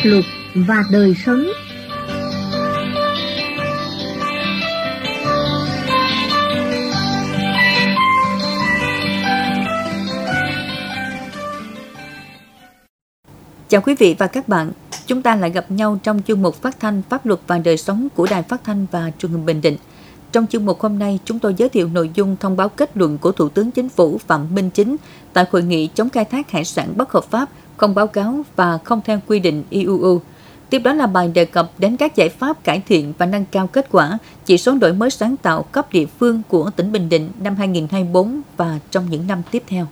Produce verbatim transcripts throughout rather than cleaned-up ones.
luật và đời sống. Chào quý vị và các bạn, chúng ta lại gặp nhau trong chương mục phát thanh pháp luật và đời sống của Đài Phát thanh và Truyền hình Bình Định. Trong chương mục hôm nay, chúng tôi giới thiệu nội dung thông báo kết luận của Thủ tướng Chính phủ Phạm Minh Chính tại hội nghị chống khai thác hải sản bất hợp pháp, không báo cáo và không theo quy định i u u. Tiếp đó là bài đề cập đến các giải pháp cải thiện và nâng cao kết quả, chỉ số đổi mới sáng tạo cấp địa phương của tỉnh Bình Định năm hai nghìn không trăm hai mươi tư và trong những năm tiếp theo.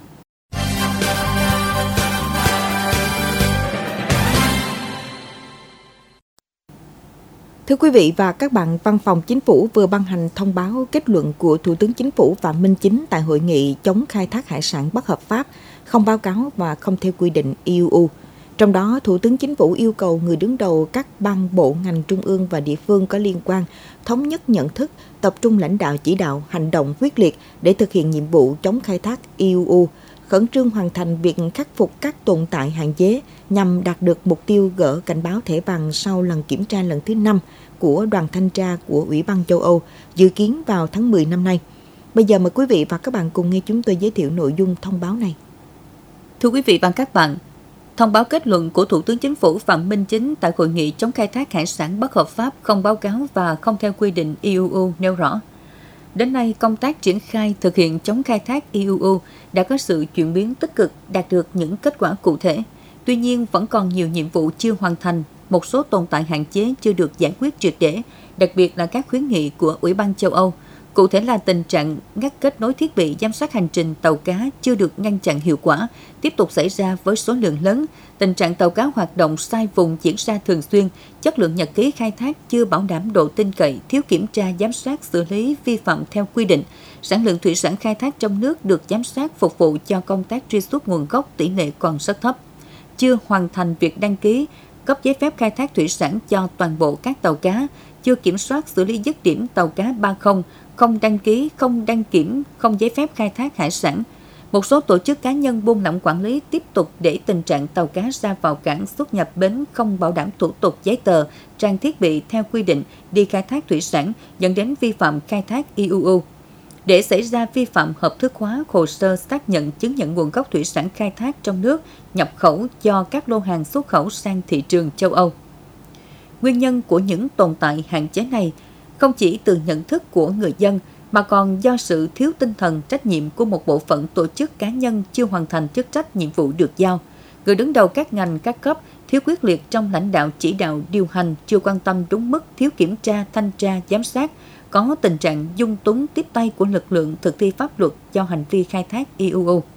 Thưa quý vị và các bạn, Văn phòng Chính phủ vừa ban hành thông báo kết luận của Thủ tướng Chính phủ Phạm Minh Chính tại hội nghị chống khai thác hải sản bất hợp pháp, không báo cáo và không theo quy định i u u. Trong đó, Thủ tướng Chính phủ yêu cầu người đứng đầu các ban bộ ngành trung ương và địa phương có liên quan thống nhất nhận thức, tập trung lãnh đạo chỉ đạo, hành động quyết liệt để thực hiện nhiệm vụ chống khai thác i u u, khẩn trương hoàn thành việc khắc phục các tồn tại hạn chế nhằm đạt được mục tiêu gỡ cảnh báo thẻ vàng sau lần kiểm tra lần thứ năm của đoàn thanh tra của Ủy ban châu Âu, dự kiến vào tháng mười năm nay. Bây giờ mời quý vị và các bạn cùng nghe chúng tôi giới thiệu nội dung thông báo này. Thưa quý vị và các bạn, thông báo kết luận của Thủ tướng Chính phủ Phạm Minh Chính tại hội nghị chống khai thác hải sản bất hợp pháp, không báo cáo và không theo quy định i u u nêu rõ. Đến nay, công tác triển khai thực hiện chống khai thác i u u đã có sự chuyển biến tích cực, đạt được những kết quả cụ thể. Tuy nhiên, vẫn còn nhiều nhiệm vụ chưa hoàn thành, một số tồn tại hạn chế chưa được giải quyết triệt để, đặc biệt là các khuyến nghị của Ủy ban châu Âu. Cụ thể là tình trạng ngắt kết nối thiết bị giám sát hành trình tàu cá chưa được ngăn chặn hiệu quả, tiếp tục xảy ra với số lượng lớn, tình trạng tàu cá hoạt động sai vùng diễn ra thường xuyên, chất lượng nhật ký khai thác chưa bảo đảm độ tin cậy, thiếu kiểm tra giám sát xử lý vi phạm theo quy định, sản lượng thủy sản khai thác trong nước được giám sát phục vụ cho công tác truy xuất nguồn gốc tỷ lệ còn rất thấp, chưa hoàn thành việc đăng ký, cấp giấy phép khai thác thủy sản cho toàn bộ các tàu cá, chưa kiểm soát xử lý dứt điểm tàu cá ba không, không đăng ký, không đăng kiểm, không giấy phép khai thác hải sản. Một số tổ chức cá nhân buông lỏng quản lý tiếp tục để tình trạng tàu cá ra vào cảng xuất nhập bến không bảo đảm thủ tục giấy tờ, trang thiết bị theo quy định đi khai thác thủy sản, dẫn đến vi phạm khai thác i u u. Để xảy ra vi phạm hợp thức hóa hồ sơ xác nhận chứng nhận nguồn gốc thủy sản khai thác trong nước, nhập khẩu cho các lô hàng xuất khẩu sang thị trường châu Âu. Nguyên nhân của những tồn tại hạn chế này không chỉ từ nhận thức của người dân mà còn do sự thiếu tinh thần trách nhiệm của một bộ phận tổ chức cá nhân chưa hoàn thành chức trách nhiệm vụ được giao. Người đứng đầu các ngành các cấp thiếu quyết liệt trong lãnh đạo chỉ đạo điều hành, chưa quan tâm đúng mức, thiếu kiểm tra, thanh tra, giám sát, có tình trạng dung túng tiếp tay của lực lượng thực thi pháp luật cho hành vi khai thác i u u.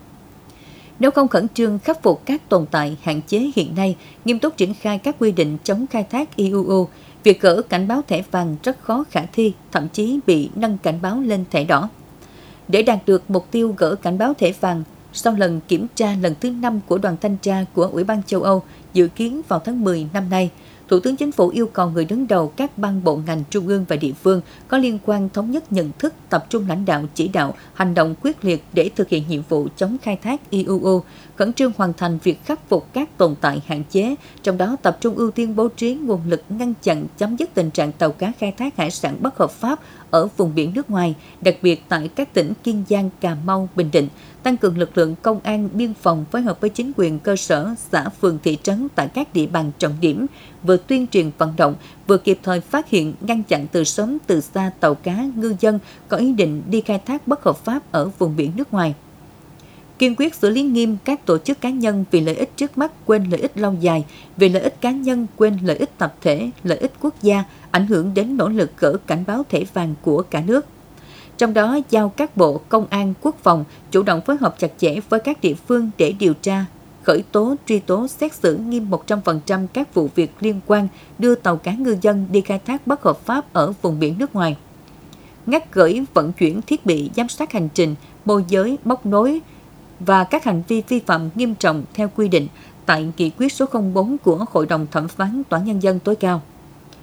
Nếu không khẩn trương khắc phục các tồn tại hạn chế hiện nay, nghiêm túc triển khai các quy định chống khai thác i u u, việc gỡ cảnh báo thẻ vàng rất khó khả thi, thậm chí bị nâng cảnh báo lên thẻ đỏ. Để đạt được mục tiêu gỡ cảnh báo thẻ vàng, sau lần kiểm tra lần thứ năm của đoàn thanh tra của Ủy ban châu Âu dự kiến vào tháng mười năm nay, Thủ tướng Chính phủ yêu cầu người đứng đầu các ban bộ ngành trung ương và địa phương có liên quan thống nhất nhận thức, tập trung lãnh đạo chỉ đạo, hành động quyết liệt để thực hiện nhiệm vụ chống khai thác i u u, khẩn trương hoàn thành việc khắc phục các tồn tại hạn chế, trong đó tập trung ưu tiên bố trí nguồn lực ngăn chặn, chấm dứt tình trạng tàu cá khai thác hải sản bất hợp pháp ở vùng biển nước ngoài, đặc biệt tại các tỉnh Kiên Giang, Cà Mau, Bình Định, tăng cường lực lượng công an, biên phòng phối hợp với chính quyền cơ sở, xã, phường, thị trấn tại các địa bàn trọng điểm, vừa tuyên truyền vận động, vừa kịp thời phát hiện, ngăn chặn từ sớm từ xa tàu cá, ngư dân có ý định đi khai thác bất hợp pháp ở vùng biển nước ngoài. Kiên quyết xử lý nghiêm các tổ chức cá nhân vì lợi ích trước mắt quên lợi ích lâu dài, vì lợi ích cá nhân quên lợi ích tập thể, lợi ích quốc gia, ảnh hưởng đến nỗ lực gỡ cảnh báo thẻ vàng của cả nước. Trong đó, giao các bộ Công an, Quốc phòng chủ động phối hợp chặt chẽ với các địa phương để điều tra, khởi tố, truy tố, xét xử nghiêm một trăm phần trăm các vụ việc liên quan đưa tàu cá ngư dân đi khai thác bất hợp pháp ở vùng biển nước ngoài. Ngắt gửi vận chuyển thiết bị giám sát hành trình, môi giới, móc nối và các hành vi vi phạm nghiêm trọng theo quy định tại nghị quyết số không bốn của Hội đồng Thẩm phán Tòa án Nhân dân tối cao.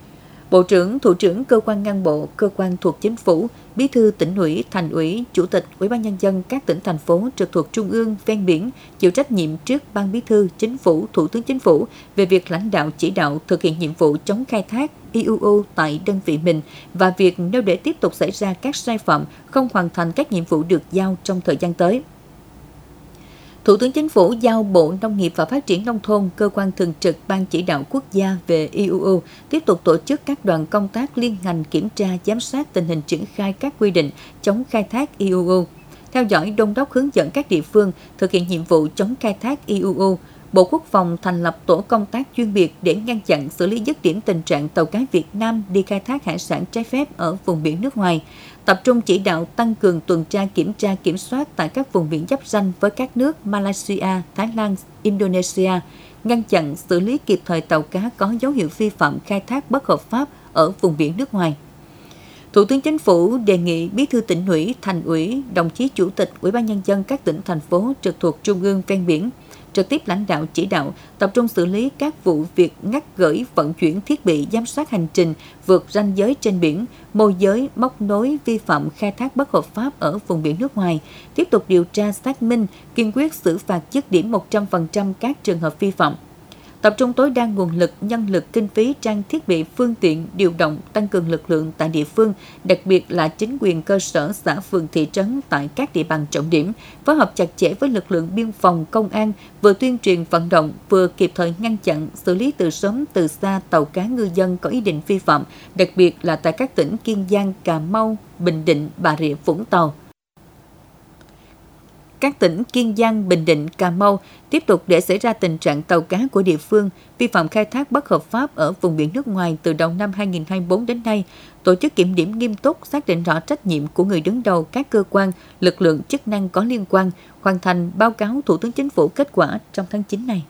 Bộ trưởng, Thủ trưởng cơ quan ngang bộ, cơ quan thuộc chính phủ, Bí thư Tỉnh ủy, Thành ủy, Chủ tịch Ủy ban Nhân dân các tỉnh, thành phố trực thuộc Trung ương ven biển chịu trách nhiệm trước Ban Bí thư Chính phủ, Thủ tướng Chính phủ về việc lãnh đạo chỉ đạo thực hiện nhiệm vụ chống khai thác i u u tại đơn vị mình và việc nếu để tiếp tục xảy ra các sai phạm không hoàn thành các nhiệm vụ được giao trong thời gian tới. Thủ tướng Chính phủ giao Bộ Nông nghiệp và Phát triển Nông thôn, cơ quan thường trực Ban chỉ đạo quốc gia về i u u, tiếp tục tổ chức các đoàn công tác liên ngành kiểm tra, giám sát tình hình triển khai các quy định chống khai thác i u u, theo dõi đôn đốc hướng dẫn các địa phương thực hiện nhiệm vụ chống khai thác i u u. Bộ Quốc phòng thành lập tổ công tác chuyên biệt để ngăn chặn, xử lý dứt điểm tình trạng tàu cá Việt Nam đi khai thác hải sản trái phép ở vùng biển nước ngoài, tập trung chỉ đạo tăng cường tuần tra kiểm tra kiểm soát tại các vùng biển giáp ranh với các nước Malaysia, Thái Lan, Indonesia, ngăn chặn, xử lý kịp thời tàu cá có dấu hiệu vi phạm khai thác bất hợp pháp ở vùng biển nước ngoài. Thủ tướng Chính phủ đề nghị Bí thư Tỉnh ủy, Thành ủy, đồng chí Chủ tịch Ủy ban Nhân dân các tỉnh, thành phố trực thuộc Trung ương ven biển trực tiếp lãnh đạo chỉ đạo, tập trung xử lý các vụ việc ngắt gửi, vận chuyển thiết bị giám sát hành trình vượt ranh giới trên biển, môi giới, móc nối vi phạm khai thác bất hợp pháp ở vùng biển nước ngoài, tiếp tục điều tra xác minh, kiên quyết xử phạt dứt điểm một trăm phần trăm các trường hợp vi phạm. Tập trung tối đa nguồn lực, nhân lực, kinh phí, trang thiết bị, phương tiện, điều động, tăng cường lực lượng tại địa phương, đặc biệt là chính quyền cơ sở, xã, phường, thị trấn tại các địa bàn trọng điểm, phối hợp chặt chẽ với lực lượng biên phòng, công an, vừa tuyên truyền vận động, vừa kịp thời ngăn chặn, xử lý từ sớm từ xa tàu cá ngư dân có ý định vi phạm, đặc biệt là tại các tỉnh Kiên Giang, Cà Mau, Bình Định, Bà Rịa, Vũng Tàu. Các tỉnh Kiên Giang, Bình Định, Cà Mau tiếp tục để xảy ra tình trạng tàu cá của địa phương vi phạm khai thác bất hợp pháp ở vùng biển nước ngoài từ đầu năm hai nghìn không trăm hai mươi tư đến nay, tổ chức kiểm điểm nghiêm túc, xác định rõ trách nhiệm của người đứng đầu các cơ quan, lực lượng chức năng có liên quan, hoàn thành báo cáo Thủ tướng Chính phủ kết quả trong tháng chín này.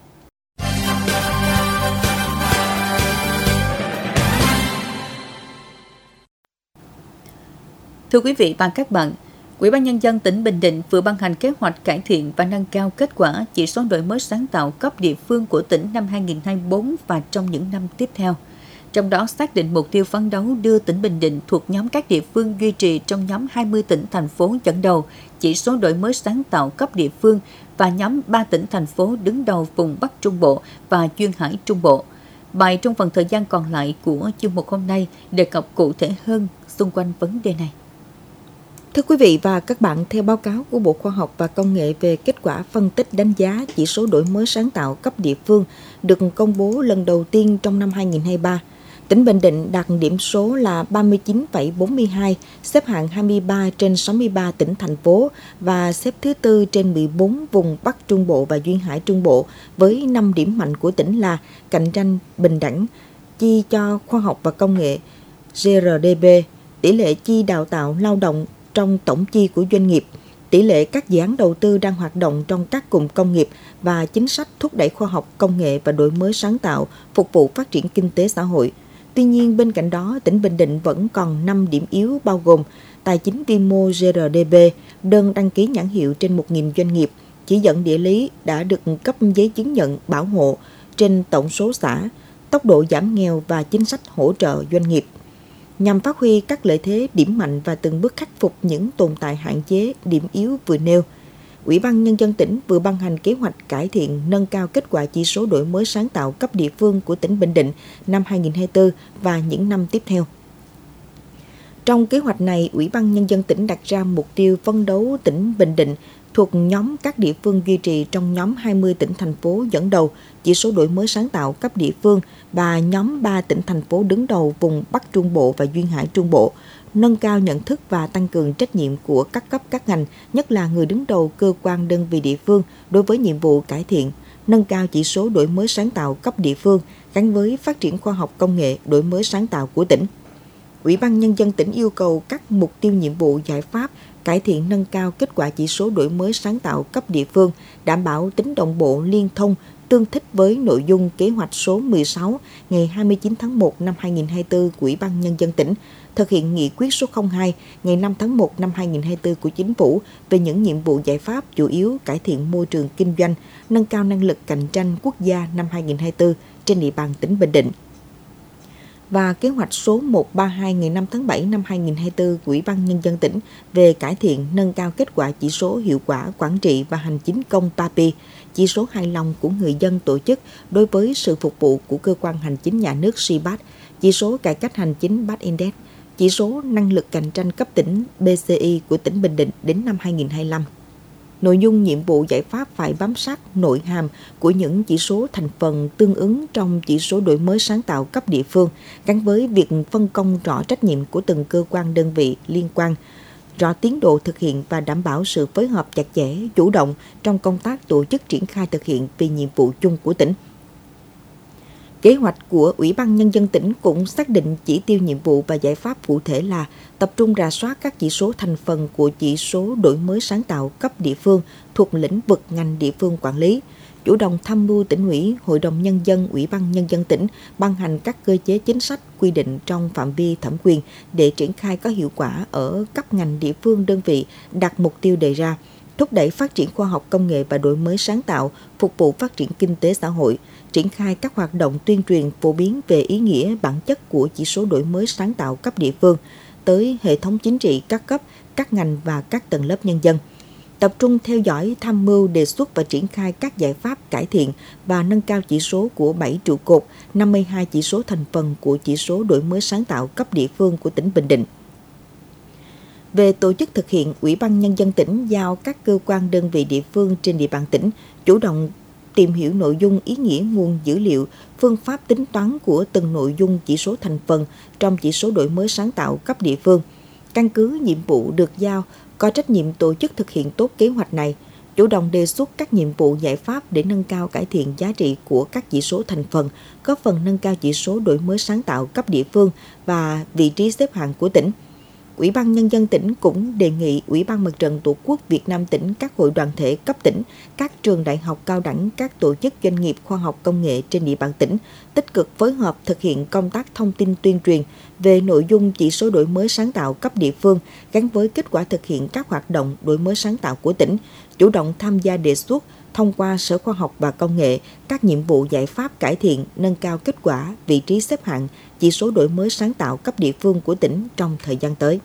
Thưa quý vị và các bạn, Ủy ban Nhân dân tỉnh Bình Định vừa ban hành kế hoạch cải thiện và nâng cao kết quả chỉ số đổi mới sáng tạo cấp địa phương của tỉnh năm hai nghìn không trăm hai mươi tư và trong những năm tiếp theo. Trong đó xác định mục tiêu phấn đấu đưa tỉnh Bình Định thuộc nhóm các địa phương duy trì trong nhóm hai mươi tỉnh, thành phố dẫn đầu chỉ số đổi mới sáng tạo cấp địa phương và nhóm ba tỉnh, thành phố đứng đầu vùng Bắc Trung Bộ và Duyên Hải Trung Bộ. Bài trong phần thời gian còn lại của chương mục hôm nay đề cập cụ thể hơn xung quanh vấn đề này. Thưa quý vị và các bạn, theo báo cáo của Bộ Khoa học và Công nghệ về kết quả phân tích đánh giá chỉ số đổi mới sáng tạo cấp địa phương được công bố lần đầu tiên trong năm hai nghìn không trăm hai mươi ba, tỉnh Bình Định đạt điểm số là ba mươi chín phẩy bốn mươi hai, xếp hạng hai mươi ba trên sáu mươi ba tỉnh, thành phố và xếp thứ tư trên mười bốn vùng Bắc Trung Bộ và Duyên Hải Trung Bộ, với năm điểm mạnh của tỉnh là cạnh tranh bình đẳng, chi cho khoa học và công nghệ giê rờ đê bê, tỷ lệ chi đào tạo lao động trong tổng chi của doanh nghiệp, tỷ lệ các dự án đầu tư đang hoạt động trong các cụm công nghiệp và chính sách thúc đẩy khoa học, công nghệ và đổi mới sáng tạo phục vụ phát triển kinh tế xã hội. Tuy nhiên, bên cạnh đó, tỉnh Bình Định vẫn còn năm điểm yếu bao gồm tài chính vi mô giê rờ đê bê, đơn đăng ký nhãn hiệu trên một nghìn doanh nghiệp, chỉ dẫn địa lý đã được cấp giấy chứng nhận bảo hộ trên tổng số xã, tốc độ giảm nghèo và chính sách hỗ trợ doanh nghiệp. Nhằm phát huy các lợi thế, điểm mạnh và từng bước khắc phục những tồn tại, hạn chế, điểm yếu vừa nêu, Ủy ban Nhân dân tỉnh vừa ban hành kế hoạch cải thiện, nâng cao kết quả chỉ số đổi mới sáng tạo cấp địa phương của tỉnh Bình Định năm hai nghìn không trăm hai mươi tư và những năm tiếp theo. Trong kế hoạch này, Ủy ban Nhân dân tỉnh đặt ra mục tiêu phấn đấu tỉnh Bình Định thuộc nhóm các địa phương duy trì trong nhóm hai mươi tỉnh, thành phố dẫn đầu chỉ số đổi mới sáng tạo cấp địa phương và nhóm ba tỉnh, thành phố đứng đầu vùng Bắc Trung Bộ và Duyên Hải Trung Bộ, nâng cao nhận thức và tăng cường trách nhiệm của các cấp các ngành, nhất là người đứng đầu cơ quan đơn vị địa phương đối với nhiệm vụ cải thiện, nâng cao chỉ số đổi mới sáng tạo cấp địa phương gắn với phát triển khoa học công nghệ, đổi mới sáng tạo của tỉnh. Ủy ban Nhân dân tỉnh yêu cầu các mục tiêu, nhiệm vụ, giải pháp cải thiện, nâng cao kết quả chỉ số đổi mới sáng tạo cấp địa phương, đảm bảo tính đồng bộ, liên thông, tương thích với nội dung kế hoạch số mười sáu ngày hai mươi chín tháng một năm hai nghìn không trăm hai mươi tư của Ủy ban Nhân dân tỉnh, thực hiện nghị quyết số không hai ngày năm tháng một năm hai nghìn không trăm hai mươi tư của Chính phủ về những nhiệm vụ giải pháp chủ yếu cải thiện môi trường kinh doanh, nâng cao năng lực cạnh tranh quốc gia năm hai nghìn không trăm hai mươi tư trên địa bàn tỉnh Bình Định. và kế hoạch số một trăm ba mươi hai ngày năm tháng bảy năm hai nghìn không trăm hai mươi tư của Ủy ban Nhân dân tỉnh về cải thiện nâng cao kết quả chỉ số hiệu quả quản trị và hành chính công pê a pê i, chỉ số hài lòng của người dân tổ chức đối với sự phục vụ của cơ quan hành chính nhà nước xê pê a tê, chỉ số cải cách hành chính pê a tê Index, chỉ số năng lực cạnh tranh cấp tỉnh bê xê i của tỉnh Bình Định đến năm hai nghìn không trăm hai mươi lăm. Nội dung nhiệm vụ giải pháp phải bám sát nội hàm của những chỉ số thành phần tương ứng trong chỉ số đổi mới sáng tạo cấp địa phương, gắn với việc phân công rõ trách nhiệm của từng cơ quan đơn vị liên quan, rõ tiến độ thực hiện và đảm bảo sự phối hợp chặt chẽ, chủ động trong công tác tổ chức triển khai thực hiện vì nhiệm vụ chung của tỉnh. Kế hoạch của Ủy ban Nhân dân tỉnh cũng xác định chỉ tiêu nhiệm vụ và giải pháp cụ thể là tập trung rà soát các chỉ số thành phần của chỉ số đổi mới sáng tạo cấp địa phương thuộc lĩnh vực ngành địa phương quản lý, chủ động tham mưu Tỉnh ủy, Hội đồng Nhân dân, Ủy ban Nhân dân tỉnh ban hành các cơ chế chính sách quy định trong phạm vi thẩm quyền để triển khai có hiệu quả ở cấp ngành địa phương đơn vị đạt mục tiêu đề ra, thúc đẩy phát triển khoa học công nghệ và đổi mới sáng tạo, phục vụ phát triển kinh tế xã hội, triển khai các hoạt động tuyên truyền phổ biến về ý nghĩa bản chất của chỉ số đổi mới sáng tạo cấp địa phương tới hệ thống chính trị các cấp, các ngành và các tầng lớp nhân dân. Tập trung theo dõi, tham mưu, đề xuất và triển khai các giải pháp cải thiện và nâng cao chỉ số của bảy trụ cột, năm mươi hai chỉ số thành phần của chỉ số đổi mới sáng tạo cấp địa phương của tỉnh Bình Định. Về tổ chức thực hiện, Ủy ban Nhân dân tỉnh giao các cơ quan đơn vị địa phương trên địa bàn tỉnh chủ động tìm hiểu nội dung, ý nghĩa nguồn dữ liệu, phương pháp tính toán của từng nội dung chỉ số thành phần trong chỉ số đổi mới sáng tạo cấp địa phương. Căn cứ nhiệm vụ được giao, có trách nhiệm tổ chức thực hiện tốt kế hoạch này, chủ động đề xuất các nhiệm vụ giải pháp để nâng cao cải thiện giá trị của các chỉ số thành phần, góp phần nâng cao chỉ số đổi mới sáng tạo cấp địa phương và vị trí xếp hạng của tỉnh. Ủy ban Nhân dân tỉnh cũng đề nghị Ủy ban Mặt trận Tổ quốc Việt Nam tỉnh, các hội đoàn thể cấp tỉnh, các trường đại học cao đẳng, các tổ chức doanh nghiệp khoa học công nghệ trên địa bàn tỉnh tích cực phối hợp thực hiện công tác thông tin tuyên truyền về nội dung chỉ số đổi mới sáng tạo cấp địa phương gắn với kết quả thực hiện các hoạt động đổi mới sáng tạo của tỉnh, chủ động tham gia đề xuất thông qua Sở Khoa học và Công nghệ các nhiệm vụ giải pháp cải thiện, nâng cao kết quả, vị trí xếp hạng, chỉ số đổi mới sáng tạo cấp địa phương của tỉnh trong thời gian tới.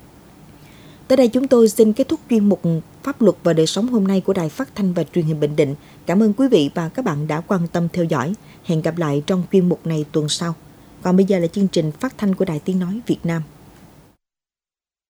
Tới đây chúng tôi xin kết thúc chuyên mục Pháp luật và đời sống hôm nay của Đài Phát thanh và Truyền hình Bình Định. Cảm ơn quý vị và các bạn đã quan tâm theo dõi. Hẹn gặp lại trong chuyên mục này tuần sau. Còn bây giờ là chương trình phát thanh của Đài Tiếng nói Việt Nam.